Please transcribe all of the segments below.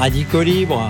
Radicaux Libre.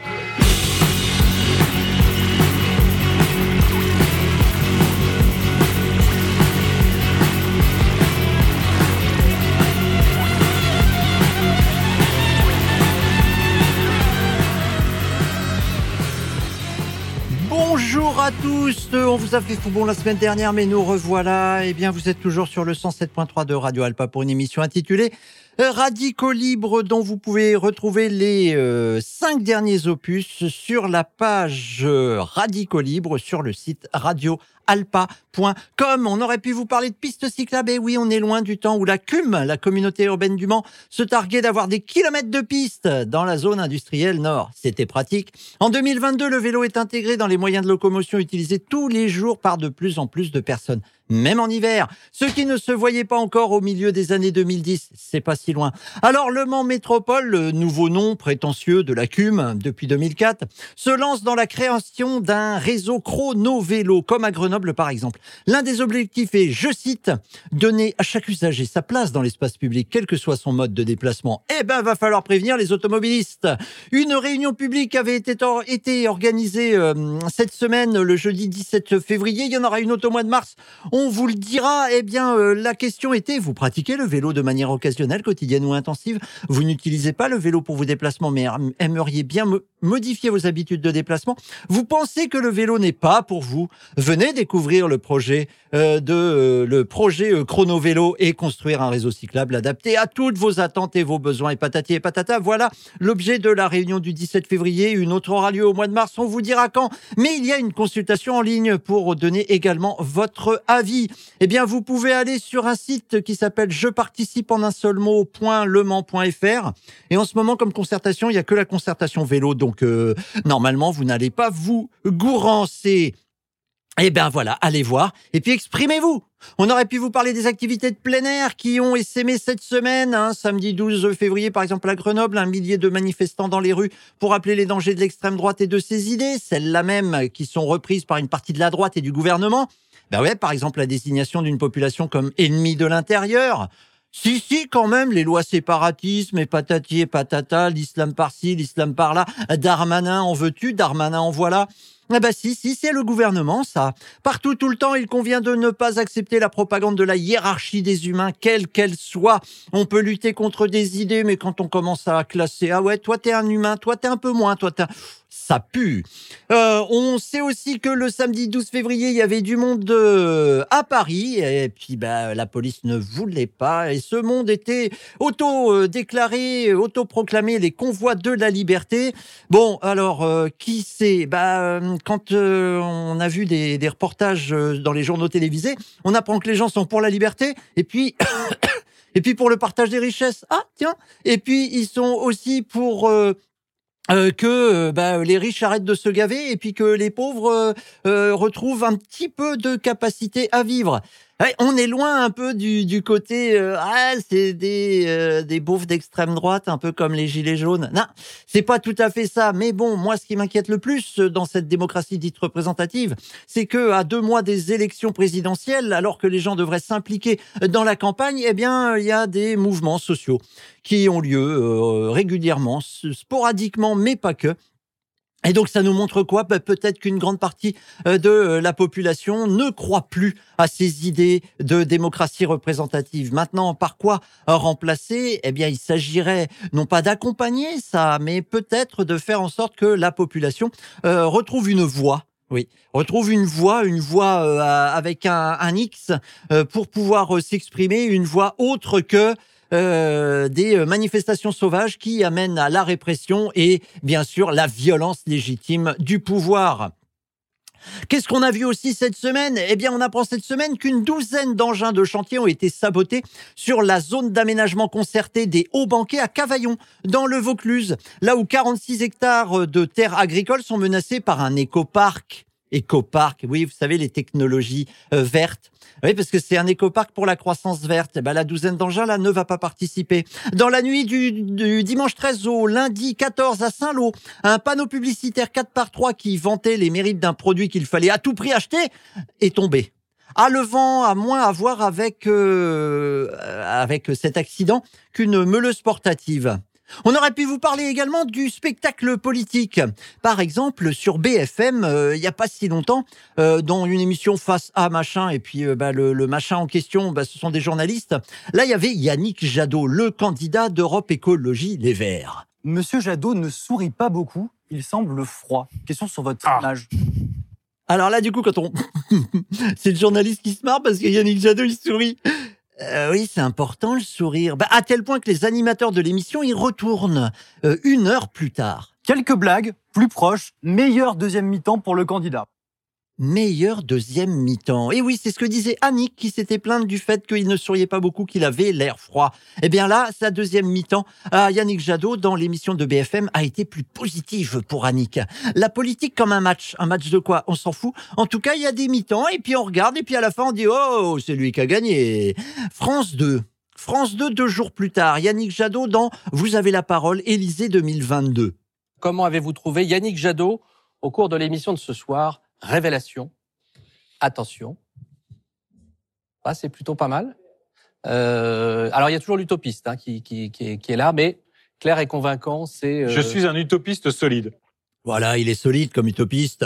Bonjour à tous, on vous a fait fou bon la semaine dernière, mais nous revoilà. Eh bien, vous êtes toujours sur le 107.3 de Radio Alpa pour une émission intitulée Radicaux Libre, dont vous pouvez retrouver les 5 derniers opus sur la page Radicaux Libre sur le site radioalpa.com. On aurait pu vous parler de pistes cyclables, et oui, on est loin du temps où la CUM, la communauté urbaine du Mans, se targuait d'avoir des kilomètres de pistes dans la zone industrielle nord. C'était pratique. En 2022, le vélo est intégré dans les moyens de locomotion utilisés tous les jours par de plus en plus de personnes. Même en hiver, ce qui ne se voyait pas encore au milieu des années 2010, c'est pas si loin. Alors le Mans Métropole, le nouveau nom prétentieux de la CUM depuis 2004, se lance dans la création d'un réseau chrono-vélo, comme à Grenoble par exemple. L'un des objectifs est, je cite, donner à chaque usager sa place dans l'espace public, quel que soit son mode de déplacement. Eh ben, va falloir prévenir les automobilistes. Une réunion publique avait été organisée cette semaine, le jeudi 17 février. Il y en aura une autre au mois de mars. On vous le dira. Eh bien, la question était, vous pratiquez le vélo de manière occasionnelle, quotidienne ou intensive? Vous n'utilisez pas le vélo pour vos déplacements, mais aimeriez bien modifier vos habitudes de déplacement? Vous pensez que le vélo n'est pas pour vous? Venez découvrir le projet Chrono Vélo et construire un réseau cyclable adapté à toutes vos attentes et vos besoins. Et patati et patata, voilà l'objet de la réunion du 17 février. Une autre aura lieu au mois de mars, on vous dira quand. Mais il y a une consultation en ligne pour donner également votre avis. Eh bien, vous pouvez aller sur un site qui s'appelle je participe en un seul mot.lemans.fr. Et en ce moment, comme concertation, il n'y a que la concertation vélo. Donc, normalement, vous n'allez pas vous gourancer. Eh bien voilà, allez voir et puis exprimez-vous. On aurait pu vous parler des activités de plein air qui ont essaimé cette semaine. Samedi 12 février, par exemple, à Grenoble, 1 millier de manifestants dans les rues pour rappeler les dangers de l'extrême droite et de ses idées, celles-là même qui sont reprises par une partie de la droite et du gouvernement. Par exemple, la désignation d'une population comme ennemie de l'intérieur. Si, quand même, les lois séparatisme et patati et patata, l'islam par-ci, l'islam par-là, Darmanin en veux-tu, Darmanin en voilà. Si, c'est le gouvernement, ça. Partout, tout le temps, il convient de ne pas accepter la propagande de la hiérarchie des humains, quelle qu'elle soit. On peut lutter contre des idées, mais quand on commence à classer, ah ouais, toi t'es un humain, toi t'es un peu moins, ça pue. On sait aussi que le samedi 12 février, il y avait du monde à Paris, et puis la police ne voulait pas, et ce monde était auto-déclaré, auto-proclamé les convois de la liberté. Bon, alors, qui c'est? Quand on a vu des reportages dans les journaux télévisés, on apprend que les gens sont pour la liberté, et puis... et puis pour le partage des richesses. Ah, tiens. Et puis, ils sont aussi pour... que les riches arrêtent de se gaver et puis que les pauvres retrouvent un petit peu de capacité à vivre. Ouais, on est loin un peu du côté c'est des beaufs d'extrême droite, un peu comme les gilets jaunes. Non, c'est pas tout à fait ça. Mais bon, moi, ce qui m'inquiète le plus dans cette démocratie dite représentative, c'est que à 2 mois des élections présidentielles, alors que les gens devraient s'impliquer dans la campagne, eh bien, il y a des mouvements sociaux qui ont lieu régulièrement, sporadiquement, mais pas que. Et donc, ça nous montre quoi? Peut-être qu'une grande partie de la population ne croit plus à ces idées de démocratie représentative. Maintenant, par quoi remplacer? Eh bien, il s'agirait non pas d'accompagner ça, mais peut-être de faire en sorte que la population retrouve une voix. Oui, retrouve une voix avec un X pour pouvoir s'exprimer, une voix autre que des manifestations sauvages qui amènent à la répression et bien sûr la violence légitime du pouvoir. Qu'est-ce qu'on a vu aussi cette semaine? Eh bien, on apprend cette semaine qu'une douzaine d'engins de chantier ont été sabotés sur la zone d'aménagement concerté des Hauts-Banquets à Cavaillon, dans le Vaucluse, là où 46 hectares de terres agricoles sont menacés par un écoparc. Écoparc, oui, vous savez, les technologies vertes. Oui, parce que c'est un écoparc pour la croissance verte. La douzaine d'engins, là, ne va pas participer. Dans la nuit du dimanche 13 au lundi 14 à Saint-Lô, un panneau publicitaire 4x3 qui vantait les mérites d'un produit qu'il fallait à tout prix acheter est tombé. Le vent a moins à voir avec cet accident qu'une meuleuse portative. On aurait pu vous parler également du spectacle politique. Par exemple, sur BFM, il n'y a pas si longtemps, dans une émission Face à machin, et puis le machin en question, ce sont des journalistes. Là, il y avait Yannick Jadot, le candidat d'Europe Écologie Les Verts. Monsieur Jadot ne sourit pas beaucoup, il semble froid. Question sur votre image. Alors là, du coup, c'est le journaliste qui se marre parce que Yannick Jadot, il sourit. Oui, c'est important le sourire. À tel point que les animateurs de l'émission y retournent 1 heure plus tard. Quelques blagues, plus proches, meilleure deuxième mi-temps pour le candidat. Meilleur deuxième mi-temps. Et oui, c'est ce que disait Annick qui s'était plainte du fait qu'il ne souriait pas beaucoup, qu'il avait l'air froid. Eh bien là, sa deuxième mi-temps à Yannick Jadot dans l'émission de BFM a été plus positive pour Annick. La politique comme un match. Un match de quoi? On s'en fout. En tout cas, il y a des mi-temps et puis on regarde et puis à la fin on dit « Oh, c'est lui qui a gagné ». France 2. France 2, 2 jours plus tard. Yannick Jadot dans « Vous avez la parole, Élysée 2022 ». Comment avez-vous trouvé Yannick Jadot au cours de l'émission de ce soir? Révélation. Attention. C'est plutôt pas mal. Alors, il y a toujours l'utopiste qui est là, mais clair et convaincant, c'est... Je suis un utopiste solide. Voilà, il est solide comme utopiste.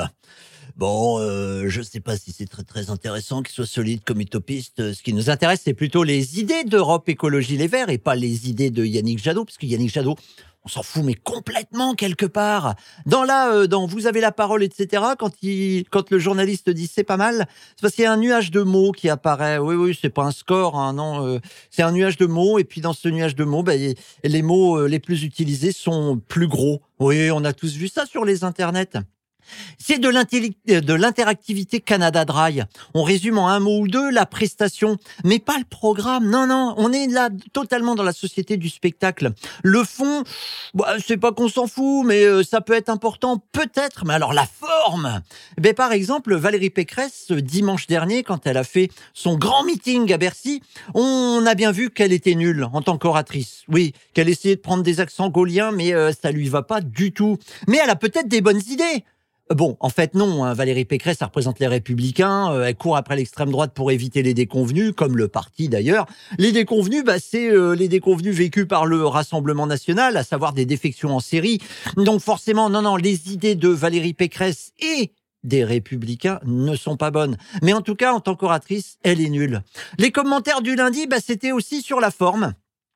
Bon, je ne sais pas si c'est très très intéressant qu'il soit solide comme utopiste. Ce qui nous intéresse, c'est plutôt les idées d'Europe Écologie Les Verts et pas les idées de Yannick Jadot, parce que Yannick Jadot, on s'en fout, mais complètement quelque part. Dans Vous avez la parole, etc., quand le journaliste dit c'est pas mal, c'est parce qu'il y a un nuage de mots qui apparaît. Oui, c'est pas un score, non. C'est un nuage de mots, et puis dans ce nuage de mots, les mots les plus utilisés sont plus gros. Oui, on a tous vu ça sur les internets. C'est de l'interactivité Canada Dry. On résume en un mot ou deux la prestation, mais pas le programme. Non, on est là totalement dans la société du spectacle. Le fond, c'est pas qu'on s'en fout, mais ça peut être important, peut-être. Mais alors la forme, par exemple, Valérie Pécresse, dimanche dernier, quand elle a fait son grand meeting à Bercy, on a bien vu qu'elle était nulle en tant qu'oratrice. Oui, qu'elle essayait de prendre des accents gauliens, mais ça lui va pas du tout. Mais elle a peut-être des bonnes idées. Bon, en fait, non. Valérie Pécresse, ça représente les Républicains. Elle court après l'extrême droite pour éviter les déconvenus, comme le parti d'ailleurs. Les déconvenus, c'est les déconvenus vécus par le Rassemblement national, à savoir des défections en série. Donc forcément, non, les idées de Valérie Pécresse et des Républicains ne sont pas bonnes. Mais en tout cas, en tant qu'oratrice, elle est nulle. Les commentaires du lundi, c'était aussi sur la forme.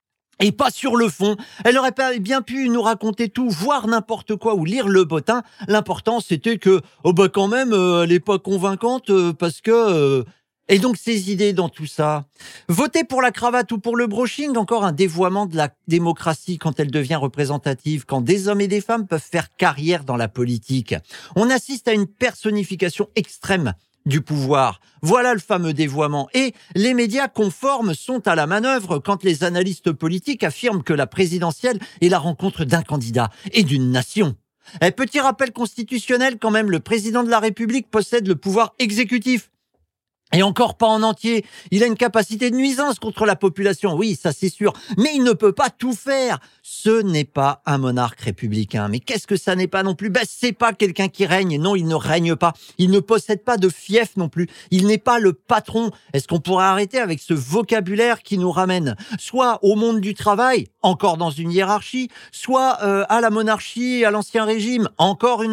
Et pas sur le fond. Elle aurait bien pu nous raconter tout, voir n'importe quoi ou lire le bottin. L'important, c'était que, quand même, elle n'est pas convaincante parce que... Et donc, ces idées dans tout ça. Voter pour la cravate ou pour le brushing, encore un dévoiement de la démocratie quand elle devient représentative, quand des hommes et des femmes peuvent faire carrière dans la politique. On assiste à une personnification extrême du pouvoir. Voilà le fameux dévoiement. Et les médias conformes sont à la manœuvre quand les analystes politiques affirment que la présidentielle est la rencontre d'un candidat et d'une nation. Petit rappel constitutionnel quand même, le président de la République possède le pouvoir exécutif. Et encore pas en entier. Il a une capacité de nuisance contre la population, oui, ça c'est sûr. Mais il ne peut pas tout faire. Ce n'est pas un monarque républicain. Mais qu'est-ce que ça n'est pas non plus? C'est pas quelqu'un qui règne. Non, il ne règne pas. Il ne possède pas de fief non plus. Il n'est pas le patron. Est-ce qu'on pourrait arrêter avec ce vocabulaire qui nous ramène soit au monde du travail, encore dans une hiérarchie, soit à la monarchie, à l'ancien régime, encore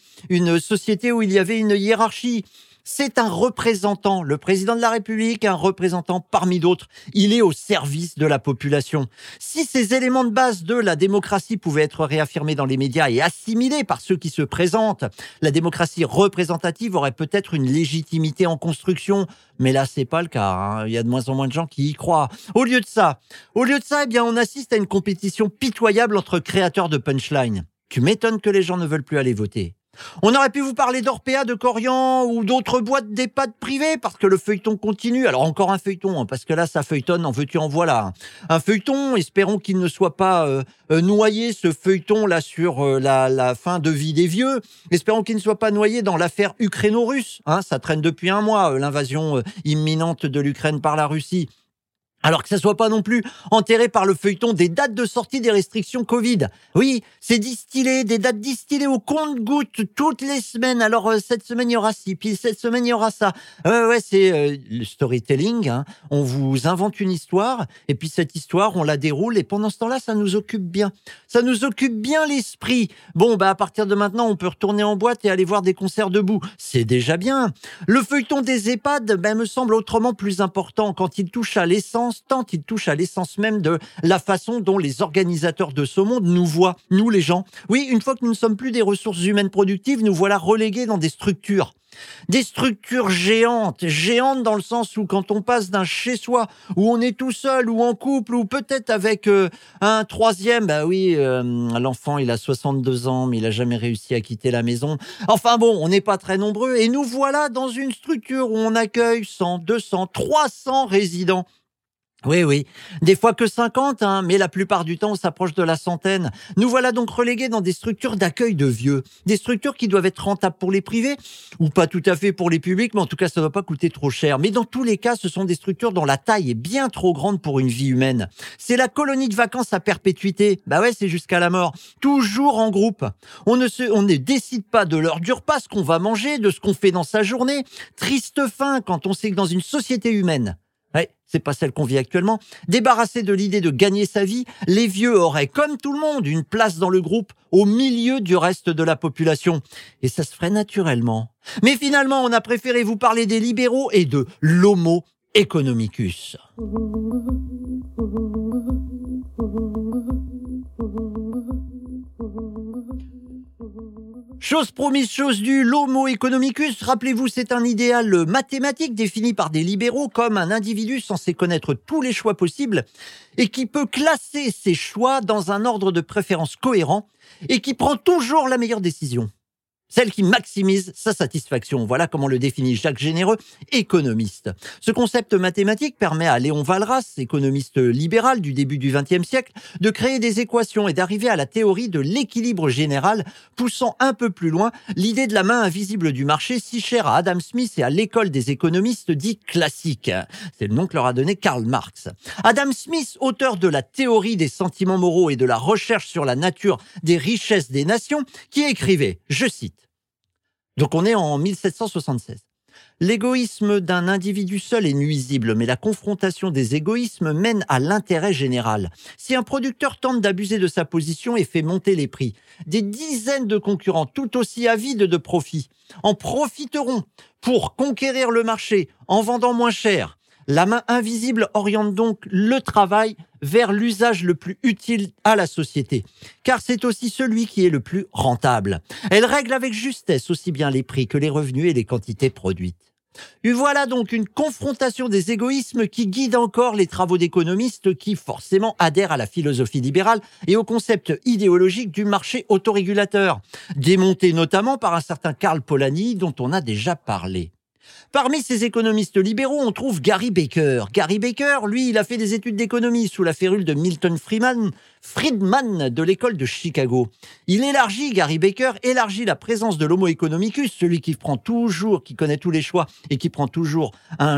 une société où il y avait une hiérarchie. C'est un représentant, le président de la République, un représentant parmi d'autres. Il est au service de la population. Si ces éléments de base de la démocratie pouvaient être réaffirmés dans les médias et assimilés par ceux qui se présentent, la démocratie représentative aurait peut-être une légitimité en construction. Mais là, c'est pas le cas. Il y a de moins en moins de gens qui y croient. Au lieu de ça, on assiste à une compétition pitoyable entre créateurs de punchline. Tu m'étonnes que les gens ne veulent plus aller voter. On aurait pu vous parler d'Orpea, de Corian ou d'autres boîtes d'EHPAD privées parce que le feuilleton continue. Alors encore un feuilleton, parce que là ça feuilletonne, en veux-tu en voilà. Un feuilleton, espérons qu'il ne soit pas noyé, ce feuilleton là sur la fin de vie des vieux. Espérons qu'il ne soit pas noyé dans l'affaire ukraino-russe. Ça traîne depuis un mois, l'invasion imminente de l'Ukraine par la Russie. Alors que ça soit pas non plus enterré par le feuilleton des dates de sortie des restrictions Covid. Oui, c'est distillé, des dates distillées au compte-gouttes toutes les semaines. Alors cette semaine il y aura ci, puis cette semaine il y aura ça. Ouais, c'est le storytelling. Hein. On vous invente une histoire, et puis cette histoire on la déroule, et pendant ce temps-là ça nous occupe bien. Ça nous occupe bien l'esprit. Bon, à partir de maintenant on peut retourner en boîte et aller voir des concerts debout. C'est déjà bien. Le feuilleton des EHPAD me semble autrement plus important quand il touche à l'essence, tant il touche à l'essence même de la façon dont les organisateurs de ce monde nous voient, nous les gens. Oui, une fois que nous ne sommes plus des ressources humaines productives, nous voilà relégués dans des structures. Des structures géantes dans le sens où quand on passe d'un chez-soi, où on est tout seul, ou en couple, ou peut-être avec un troisième, l'enfant il a 62 ans, mais il a jamais réussi à quitter la maison. Enfin bon, on n'est pas très nombreux, et nous voilà dans une structure où on accueille 100, 200, 300 résidents. Oui, des fois que 50, mais la plupart du temps, on s'approche de la centaine. Nous voilà donc relégués dans des structures d'accueil de vieux. Des structures qui doivent être rentables pour les privés, ou pas tout à fait pour les publics, mais en tout cas, ça ne doit pas coûter trop cher. Mais dans tous les cas, ce sont des structures dont la taille est bien trop grande pour une vie humaine. C'est la colonie de vacances à perpétuité. C'est jusqu'à la mort. Toujours en groupe. On ne décide pas de l'heure du repas, ce qu'on va manger, de ce qu'on fait dans sa journée. Triste fin quand on sait que dans une société humaine, c'est pas celle qu'on vit actuellement. Débarrassés de l'idée de gagner sa vie, les vieux auraient, comme tout le monde, une place dans le groupe, au milieu du reste de la population. Et ça se ferait naturellement. Mais finalement, on a préféré vous parler des libéraux et de l'homo economicus. Chose promise, chose due, l'homo economicus, rappelez-vous, c'est un idéal mathématique défini par des libéraux comme un individu censé connaître tous les choix possibles et qui peut classer ses choix dans un ordre de préférence cohérent et qui prend toujours la meilleure décision. Celle qui maximise sa satisfaction. Voilà comment le définit Jacques Généreux, économiste. Ce concept mathématique permet à Léon Walras, économiste libéral du début du XXe siècle, de créer des équations et d'arriver à la théorie de l'équilibre général, poussant un peu plus loin l'idée de la main invisible du marché, si chère à Adam Smith et à l'école des économistes dits classiques. C'est le nom que leur a donné Karl Marx. Adam Smith, auteur de la théorie des sentiments moraux et de la recherche sur la nature des richesses des nations, qui écrivait, je cite, donc on est en 1776. L'égoïsme d'un individu seul est nuisible, mais la confrontation des égoïsmes mène à l'intérêt général. Si un producteur tente d'abuser de sa position et fait monter les prix, des dizaines de concurrents tout aussi avides de profit en profiteront pour conquérir le marché en vendant moins cher. La main invisible oriente donc le travail vers l'usage le plus utile à la société, car c'est aussi celui qui est le plus rentable. Elle règle avec justesse aussi bien les prix que les revenus et les quantités produites. Et voilà donc une confrontation des égoïsmes qui guide encore les travaux d'économistes qui forcément adhèrent à la philosophie libérale et au concept idéologique du marché autorégulateur, démonté notamment par un certain Karl Polanyi dont on a déjà parlé. Parmi ces économistes libéraux, on trouve Gary Becker. Gary Becker, lui, il a fait des études d'économie sous la férule de Milton Friedman de l'école de Chicago. Gary Becker élargit la présence de l'homo economicus, celui qui connaît tous les choix et qui prend toujours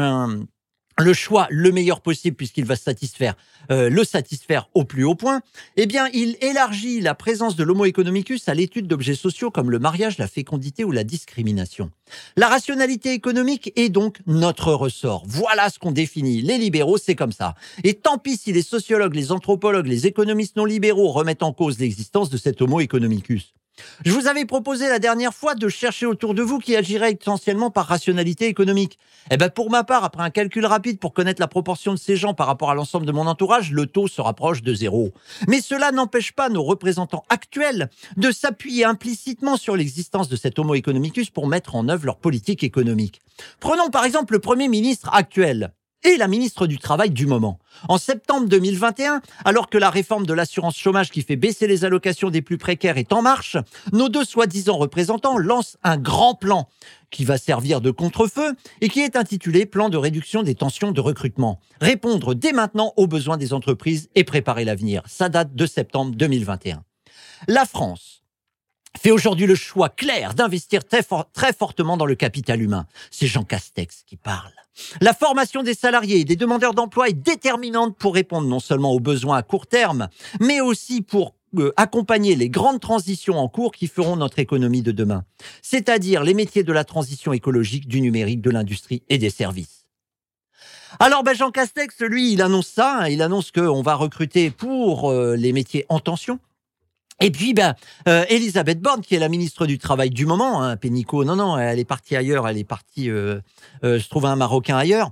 le choix le meilleur possible puisqu'il va le satisfaire au plus haut point, il élargit la présence de l'homo economicus à l'étude d'objets sociaux comme le mariage, la fécondité ou la discrimination. La rationalité économique est donc notre ressort. Voilà ce qu'on définit. Les libéraux, c'est comme ça. Et tant pis si les sociologues, les anthropologues, les économistes non libéraux remettent en cause l'existence de cet homo economicus. Je vous avais proposé la dernière fois de chercher autour de vous qui agirait essentiellement par rationalité économique. Pour ma part, après un calcul rapide pour connaître la proportion de ces gens par rapport à l'ensemble de mon entourage, le taux se rapproche de 0. Mais cela n'empêche pas nos représentants actuels de s'appuyer implicitement sur l'existence de cet homo economicus pour mettre en œuvre leur politique économique. Prenons par exemple le Premier ministre actuel et la ministre du Travail du moment. En septembre 2021, alors que la réforme de l'assurance chômage qui fait baisser les allocations des plus précaires est en marche, nos deux soi-disant représentants lancent un grand plan qui va servir de contre-feu et qui est intitulé « Plan de réduction des tensions de recrutement ». Répondre dès maintenant aux besoins des entreprises et préparer l'avenir. Ça date de septembre 2021. La France fait aujourd'hui le choix clair d'investir très fortement dans le capital humain. C'est Jean Castex qui parle. La formation des salariés et des demandeurs d'emploi est déterminante pour répondre non seulement aux besoins à court terme, mais aussi pour accompagner les grandes transitions en cours qui feront notre économie de demain. C'est-à-dire les métiers de la transition écologique, du numérique, de l'industrie et des services. Alors Jean Castex, lui, il annonce ça, il annonce qu'on va recruter pour les métiers en tension. Et puis, Elisabeth Borne, qui est la ministre du Travail du moment, hein, Pénicaud, non, elle est partie ailleurs, elle est partie se trouver un Marocain ailleurs.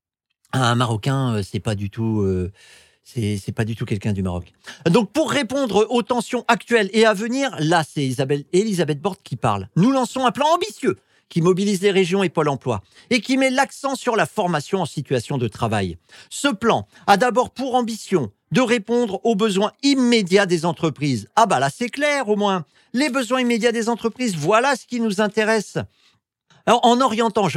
Un Marocain, c'est pas du tout quelqu'un du Maroc. Donc, pour répondre aux tensions actuelles et à venir, là, c'est Elisabeth Borne qui parle. Nous lançons un plan ambitieux qui mobilise les régions et Pôle emploi et qui met l'accent sur la formation en situation de travail. Ce plan a d'abord pour ambition de répondre aux besoins immédiats des entreprises. Ah là c'est clair au moins. Les besoins immédiats des entreprises, voilà ce qui nous intéresse. Alors, en orientant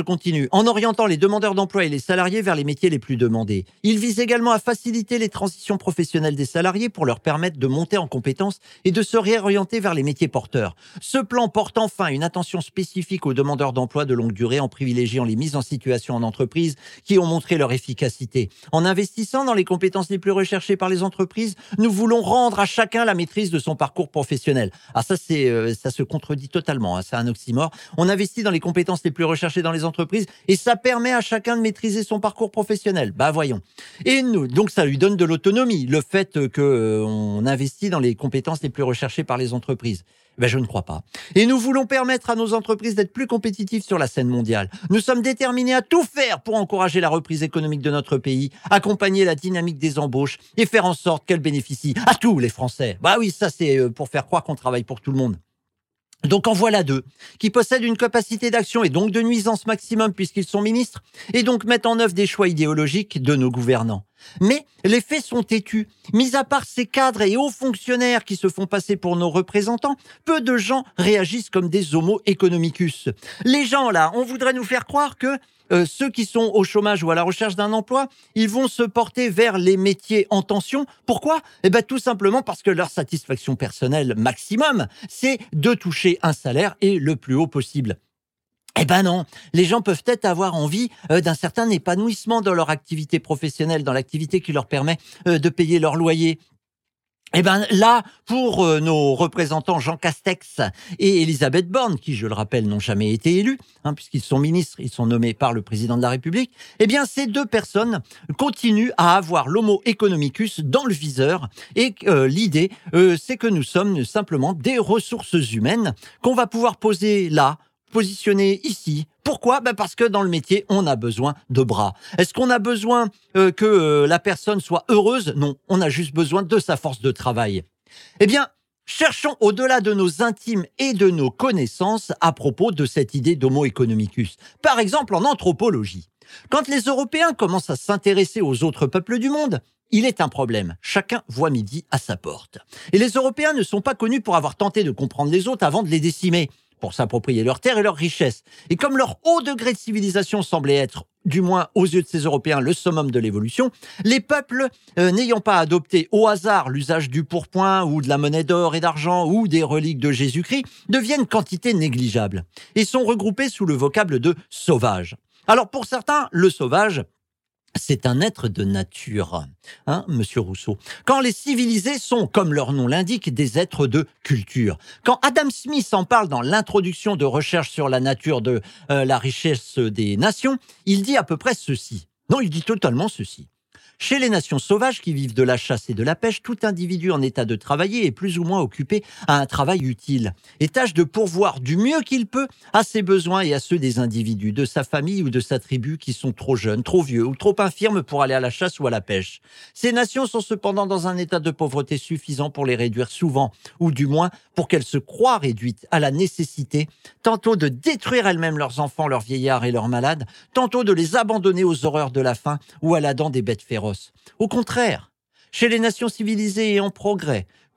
les demandeurs d'emploi et les salariés vers les métiers les plus demandés. Il vise également à faciliter les transitions professionnelles des salariés pour leur permettre de monter en compétences et de se réorienter vers les métiers porteurs. Ce plan porte enfin une attention spécifique aux demandeurs d'emploi de longue durée en privilégiant les mises en situation en entreprise qui ont montré leur efficacité. En investissant dans les compétences les plus recherchées par les entreprises, nous voulons rendre à chacun la maîtrise de son parcours professionnel. Ah ça se contredit totalement, hein, c'est un oxymore. On investit dans les compétences les plus recherchées dans les entreprises et ça permet à chacun de maîtriser son parcours professionnel. Voyons. Et nous, donc ça lui donne de l'autonomie, le fait qu'on investit dans les compétences les plus recherchées par les entreprises. Je ne crois pas. Et nous voulons permettre à nos entreprises d'être plus compétitives sur la scène mondiale. Nous sommes déterminés à tout faire pour encourager la reprise économique de notre pays, accompagner la dynamique des embauches et faire en sorte qu'elle bénéficie à tous les Français. Oui, ça c'est pour faire croire qu'on travaille pour tout le monde. Donc en voilà deux, qui possèdent une capacité d'action et donc de nuisance maximum puisqu'ils sont ministres, et donc mettent en œuvre des choix idéologiques de nos gouvernants. Mais les faits sont têtus. Mis à part ces cadres et hauts fonctionnaires qui se font passer pour nos représentants, peu de gens réagissent comme des homo economicus. Les gens là, on voudrait nous faire croire que ceux qui sont au chômage ou à la recherche d'un emploi, ils vont se porter vers les métiers en tension. Pourquoi ? Tout simplement parce que leur satisfaction personnelle maximum, c'est de toucher un salaire et le plus haut possible. Non, les gens peuvent peut-être avoir envie d'un certain épanouissement dans leur activité professionnelle, dans l'activité qui leur permet de payer leur loyer. Là, pour nos représentants Jean Castex et Elisabeth Borne, qui, je le rappelle, n'ont jamais été élus, puisqu'ils sont ministres, ils sont nommés par le président de la République, ces deux personnes continuent à avoir l'homo economicus dans le viseur. Et l'idée, c'est que nous sommes simplement des ressources humaines qu'on va pouvoir positionner ici. Pourquoi ? Parce que dans le métier, on a besoin de bras. Est-ce qu'on a besoin que la personne soit heureuse ? Non, on a juste besoin de sa force de travail. Cherchons au-delà de nos intimes et de nos connaissances à propos de cette idée d'homo economicus. Par exemple, en anthropologie. Quand les Européens commencent à s'intéresser aux autres peuples du monde, il est un problème. Chacun voit midi à sa porte. Et les Européens ne sont pas connus pour avoir tenté de comprendre les autres avant de les décimer, pour s'approprier leurs terres et leurs richesses. Et comme leur haut degré de civilisation semblait être, du moins aux yeux de ces Européens, le summum de l'évolution, les peuples n'ayant pas adopté au hasard l'usage du pourpoint ou de la monnaie d'or et d'argent ou des reliques de Jésus-Christ deviennent quantité négligeable et sont regroupés sous le vocable de sauvage. Alors pour certains, le sauvage, c'est un être de nature, Monsieur Rousseau. Quand les civilisés sont, comme leur nom l'indique, des êtres de culture. Quand Adam Smith en parle dans l'introduction de Recherche sur la nature de la richesse des nations, il dit à peu près ceci. Non, il dit totalement ceci. Chez les nations sauvages qui vivent de la chasse et de la pêche, tout individu en état de travailler est plus ou moins occupé à un travail utile et tâche de pourvoir du mieux qu'il peut à ses besoins et à ceux des individus, de sa famille ou de sa tribu qui sont trop jeunes, trop vieux ou trop infirmes pour aller à la chasse ou à la pêche. Ces nations sont cependant dans un état de pauvreté suffisant pour les réduire souvent, ou du moins pour qu'elles se croient réduites à la nécessité, tantôt de détruire elles-mêmes leurs enfants, leurs vieillards et leurs malades, tantôt de les abandonner aux horreurs de la faim ou à la dent des bêtes féroces. Au contraire, chez les nations civilisées et en progrès,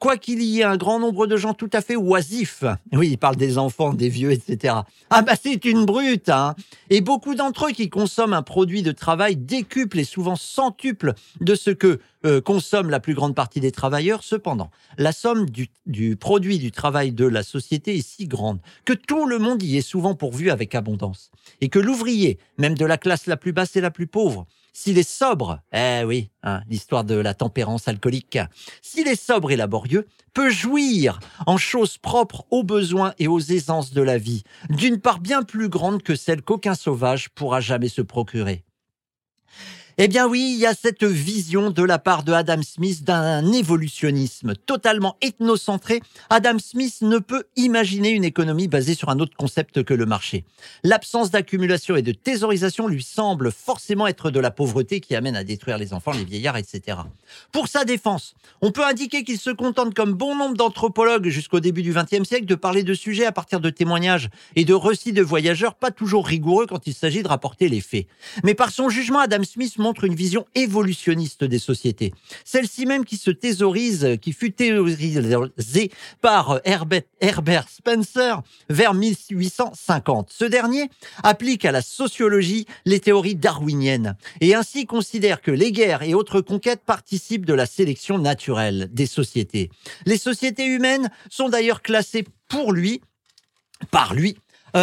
Quoi qu'il y ait un grand nombre de gens tout à fait oisifs, oui, il parle des enfants, des vieux, etc. Ah bah c'est une brute, hein. Et beaucoup d'entre eux qui consomment un produit de travail décuple et souvent centuple de ce que consomme la plus grande partie des travailleurs. Cependant, la somme du produit du travail de la société est si grande que tout le monde y est souvent pourvu avec abondance. Et que l'ouvrier, même de la classe la plus basse et la plus pauvre, s'il est sobre, eh oui, hein, l'histoire de la tempérance alcoolique, s'il est sobre et laborieux, peut jouir en choses propres aux besoins et aux aisances de la vie, d'une part bien plus grande que celle qu'aucun sauvage pourra jamais se procurer. Eh bien oui, il y a cette vision de la part de Adam Smith d'un évolutionnisme totalement ethnocentré. Adam Smith ne peut imaginer une économie basée sur un autre concept que le marché. L'absence d'accumulation et de thésaurisation lui semble forcément être de la pauvreté qui amène à détruire les enfants, les vieillards, etc. Pour sa défense, on peut indiquer qu'il se contente, comme bon nombre d'anthropologues jusqu'au début du XXe siècle, de parler de sujets à partir de témoignages et de récits de voyageurs pas toujours rigoureux quand il s'agit de rapporter les faits. Mais par son jugement, Adam Smith montre une vision évolutionniste des sociétés. Celle-ci même qui fut théorisée par Herbert Spencer vers 1850. Ce dernier applique à la sociologie les théories darwiniennes et ainsi considère que les guerres et autres conquêtes participent de la sélection naturelle des sociétés. Les sociétés humaines sont d'ailleurs classées par lui,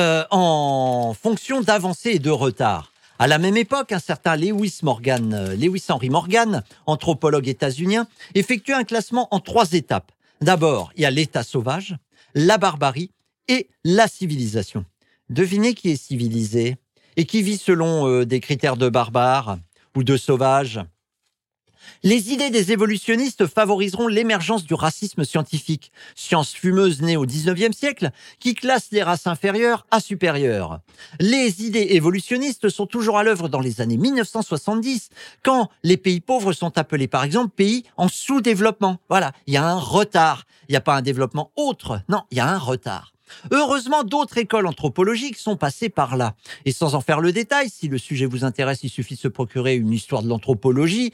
en fonction d'avancée et de retard. À la même époque, un certain Lewis Henry Morgan, anthropologue états-unien, effectue un classement en 3 étapes. D'abord, il y a l'état sauvage, la barbarie et la civilisation. Devinez qui est civilisé et qui vit selon des critères de barbare ou de sauvage. Les idées des évolutionnistes favoriseront l'émergence du racisme scientifique, science fumeuse née au XIXe siècle, qui classe les races inférieures à supérieures. Les idées évolutionnistes sont toujours à l'œuvre dans les années 1970, quand les pays pauvres sont appelés par exemple pays en sous-développement. Voilà, il y a un retard. Il n'y a pas un développement autre, non, il y a un retard. Heureusement, d'autres écoles anthropologiques sont passées par là. Et sans en faire le détail, si le sujet vous intéresse, il suffit de se procurer une histoire de l'anthropologie.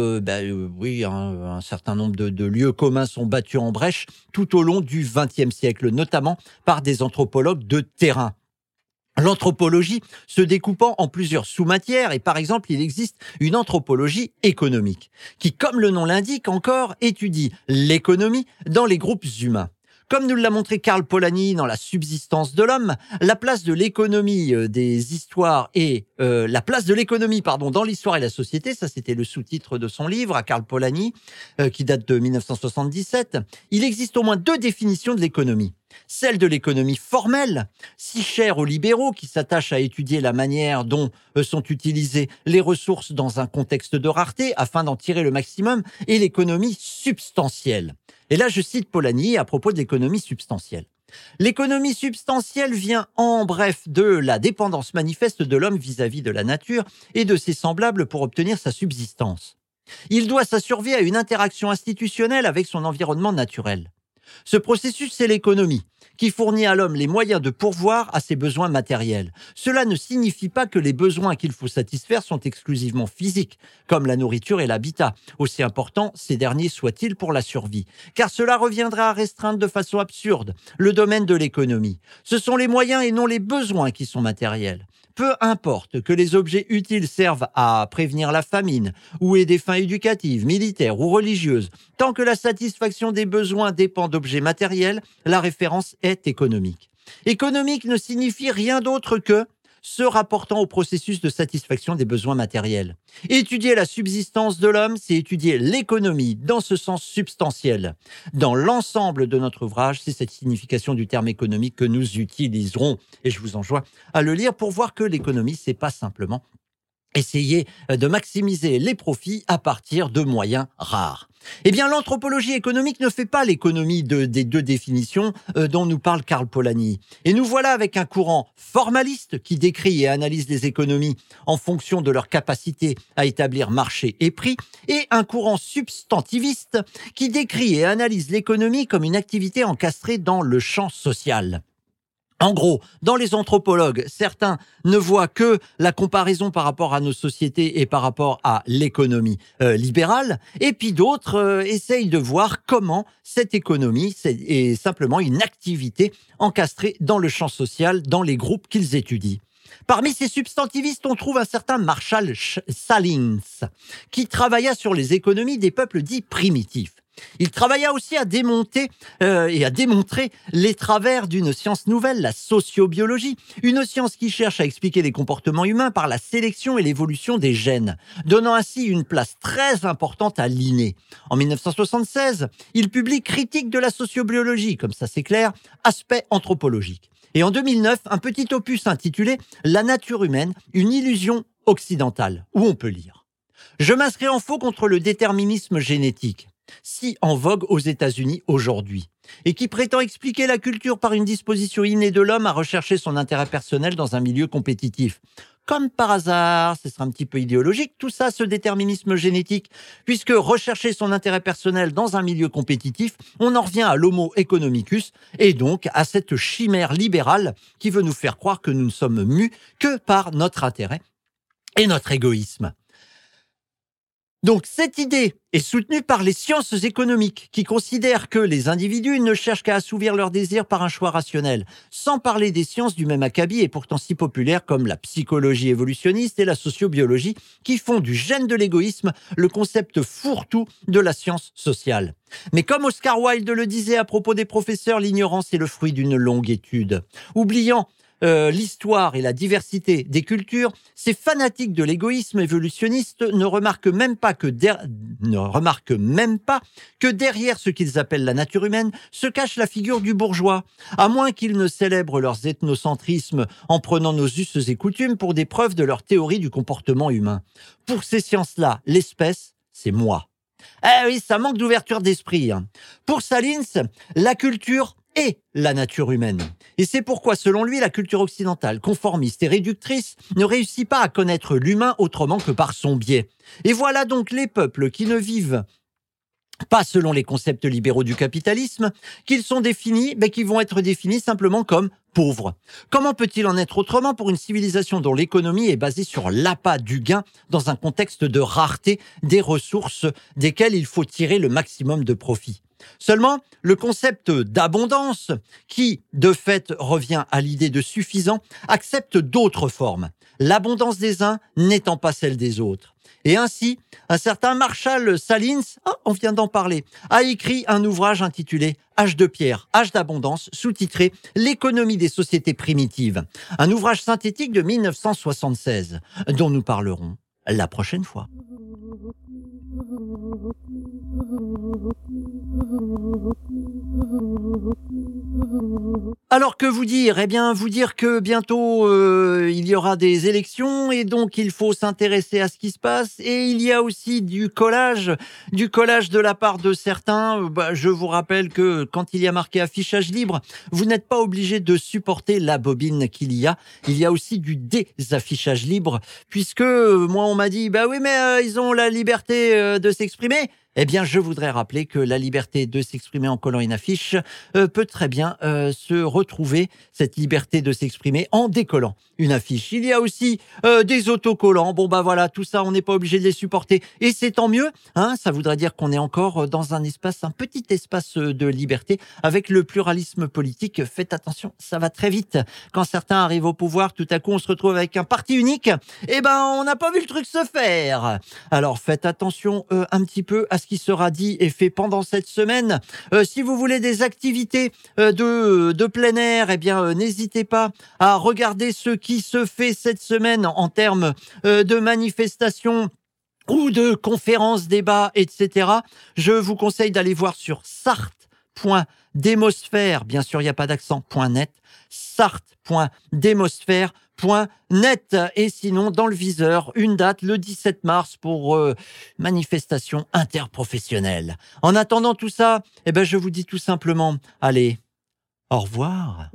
Oui, un certain nombre de lieux communs sont battus en brèche tout au long du XXe siècle, notamment par des anthropologues de terrain. L'anthropologie se découpant en plusieurs sous-matières et par exemple, il existe une anthropologie économique qui, comme le nom l'indique encore, étudie l'économie dans les groupes humains. Comme nous l'a montré Karl Polanyi dans La subsistance de l'homme, la place de l'économie des histoires et la place de l'économie dans l'histoire et la société, ça c'était le sous-titre de son livre à Karl Polanyi qui date de 1977. Il existe au moins 2 définitions de l'économie. Celle de l'économie formelle, si chère aux libéraux qui s'attachent à étudier la manière dont sont utilisées les ressources dans un contexte de rareté afin d'en tirer le maximum, et l'économie substantielle. Et là, je cite Polanyi à propos de l'économie substantielle. L'économie substantielle vient en bref de la dépendance manifeste de l'homme vis-à-vis de la nature et de ses semblables pour obtenir sa subsistance. Il doit sa survie à une interaction institutionnelle avec son environnement naturel. Ce processus, c'est l'économie, qui fournit à l'homme les moyens de pourvoir à ses besoins matériels. Cela ne signifie pas que les besoins qu'il faut satisfaire sont exclusivement physiques, comme la nourriture et l'habitat, aussi importants ces derniers soient-ils pour la survie. Car cela reviendrait à restreindre de façon absurde le domaine de l'économie. Ce sont les moyens et non les besoins qui sont matériels. Peu importe que les objets utiles servent à prévenir la famine ou à des fins éducatives, militaires ou religieuses, tant que la satisfaction des besoins dépend d'objets matériels, la référence est économique. Économique ne signifie rien d'autre que se rapportant au processus de satisfaction des besoins matériels. Étudier la subsistance de l'homme, c'est étudier l'économie dans ce sens substantiel. Dans l'ensemble de notre ouvrage, c'est cette signification du terme économique que nous utiliserons. Et je vous enjoins à le lire pour voir que l'économie, c'est pas simplement essayer de maximiser les profits à partir de moyens rares. Eh bien, l'anthropologie économique ne fait pas l'économie des 2 définitions dont nous parle Karl Polanyi. Et nous voilà avec un courant formaliste qui décrit et analyse les économies en fonction de leur capacité à établir marché et prix, et un courant substantiviste qui décrit et analyse l'économie comme une activité encastrée dans le champ social. En gros, dans les anthropologues, certains ne voient que la comparaison par rapport à nos sociétés et par rapport à l'économie libérale, et puis d'autres essayent de voir comment cette économie est simplement une activité encastrée dans le champ social, dans les groupes qu'ils étudient. Parmi ces substantivistes, on trouve un certain Marshall Salins, qui travailla sur les économies des peuples dits primitifs. Il travailla aussi à démonter et à démontrer les travers d'une science nouvelle, la sociobiologie, une science qui cherche à expliquer les comportements humains par la sélection et l'évolution des gènes, donnant ainsi une place très importante à l'inné. En 1976, il publie Critique de la sociobiologie, comme ça c'est clair, aspect anthropologique. Et en 2009, un petit opus intitulé La nature humaine, une illusion occidentale, où on peut lire: Je m'inscris en faux contre le déterminisme génétique, si en vogue aux États-Unis aujourd'hui, et qui prétend expliquer la culture par une disposition innée de l'homme à rechercher son intérêt personnel dans un milieu compétitif. Comme par hasard, ce sera un petit peu idéologique, tout ça, ce déterminisme génétique, puisque rechercher son intérêt personnel dans un milieu compétitif, on en revient à l'homo economicus, et donc à cette chimère libérale qui veut nous faire croire que nous ne sommes mus que par notre intérêt et notre égoïsme. Donc cette idée est soutenue par les sciences économiques qui considèrent que les individus ne cherchent qu'à assouvir leurs désirs par un choix rationnel, sans parler des sciences du même acabit et pourtant si populaires comme la psychologie évolutionniste et la sociobiologie qui font du gène de l'égoïsme le concept fourre-tout de la science sociale. Mais comme Oscar Wilde le disait à propos des professeurs, l'ignorance est le fruit d'une longue étude. Oubliant l'histoire et la diversité des cultures, ces fanatiques de l'égoïsme évolutionniste ne remarquent même pas que derrière ce qu'ils appellent la nature humaine se cache la figure du bourgeois, à moins qu'ils ne célèbrent leurs ethnocentrismes en prenant nos us et coutumes pour des preuves de leur théorie du comportement humain. Pour ces sciences-là, l'espèce, c'est moi. Eh oui, ça manque d'ouverture d'esprit. Pour Salins, la culture est la nature humaine. Et c'est pourquoi, selon lui, la culture occidentale, conformiste et réductrice, ne réussit pas à connaître l'humain autrement que par son biais. Et voilà donc les peuples qui ne vivent pas selon les concepts libéraux du capitalisme, qui vont être définis simplement comme pauvres. Comment peut-il en être autrement pour une civilisation dont l'économie est basée sur l'appât du gain dans un contexte de rareté des ressources desquelles il faut tirer le maximum de profit? Seulement, le concept d'abondance, qui de fait revient à l'idée de suffisant, accepte d'autres formes, l'abondance des uns n'étant pas celle des autres. Et ainsi, un certain Marshall Salins, on vient d'en parler, a écrit un ouvrage intitulé « Âge de pierre, âge d'abondance », sous-titré « L'économie des sociétés primitives », un ouvrage synthétique de 1976, dont nous parlerons la prochaine fois. Alors que vous dire? Eh bien, vous dire que bientôt il y aura des élections et donc il faut s'intéresser à ce qui se passe. Et il y a aussi du collage de la part de certains. Je vous rappelle que quand il y a marqué affichage libre, vous n'êtes pas obligé de supporter la bobine qu'il y a. Il y a aussi du désaffichage libre, puisque moi on m'a dit oui mais ils ont la liberté de s'exprimer. Eh bien, je voudrais rappeler que la liberté de s'exprimer en collant une affiche peut très bien se retrouver, cette liberté de s'exprimer, en décollant une affiche. Il y a aussi des autocollants. Voilà, tout ça, on n'est pas obligé de les supporter. Et c'est tant mieux, hein, ça voudrait dire qu'on est encore dans un petit espace de liberté avec le pluralisme politique. Faites attention, ça va très vite. Quand certains arrivent au pouvoir, tout à coup, on se retrouve avec un parti unique. On n'a pas vu le truc se faire. Alors, faites attention un petit peu à ce qui sera dit et fait pendant cette semaine. Si vous voulez des activités de plein air, n'hésitez pas à regarder ce qui se fait cette semaine en termes de manifestations ou de conférences, débats, etc. Je vous conseille d'aller voir sur sarthe.demosphère, bien sûr il n'y a pas d'accent, .net, sarthe.demosphère.net. Et sinon, dans le viseur, une date, le 17 mars, pour manifestation interprofessionnelle. En attendant tout ça, je vous dis tout simplement, allez, au revoir.